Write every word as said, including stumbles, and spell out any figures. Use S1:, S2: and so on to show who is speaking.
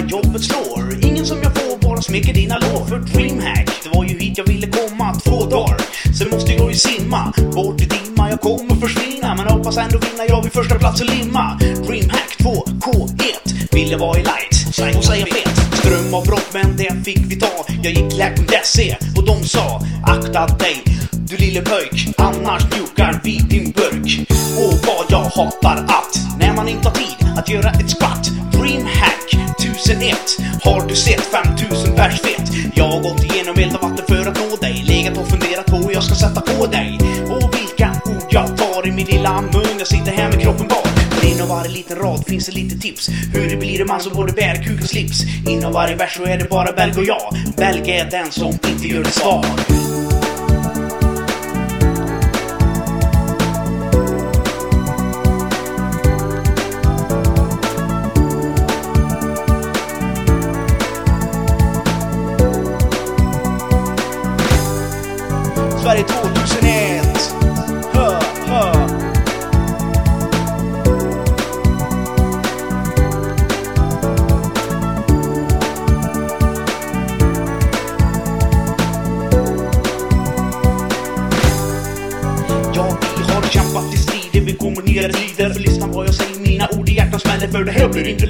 S1: jobbet slår. Ingen som jag får bara smeker dina lår. För Dreamhack, det var ju hit jag ville komma två dagar. Sen måste jag ju simma bort i dimma, jag kommer försvinna. Men hoppas ändå vinna, jag vid första platsen limma. Dreamhack två K ett, ville vara i light och säga fet. Strömavbrott men det fick vi ta. Jag gick läk punkt se och de sa: akta dig du lille pöjk, annars mjukar vi din burk. Och vad jag hatar att när man inte har tid att göra ett skvatt. Dreamhack tusen ett, har du sett femtusen pers fet? Jag har gått igenom eld och vatten för att nå dig. Legat och funderat på hur jag ska sätta på dig. Och vilka ord jag tar i min lilla mun. Jag sitter här med kroppen bar. Inom varje liten rad finns det lite tips hur det blir en man som både bär kuk och slips. Inom varje vers så är det bara Belg och jag. Belg är den som inte gör det svag. Sverige tvåtusenett. Hö, hö. Ja, vi har kämpat i strider, vi kommer nya tider. För lyssna vad jag säger, mina ord i hjärtan smäller. För det här blir inte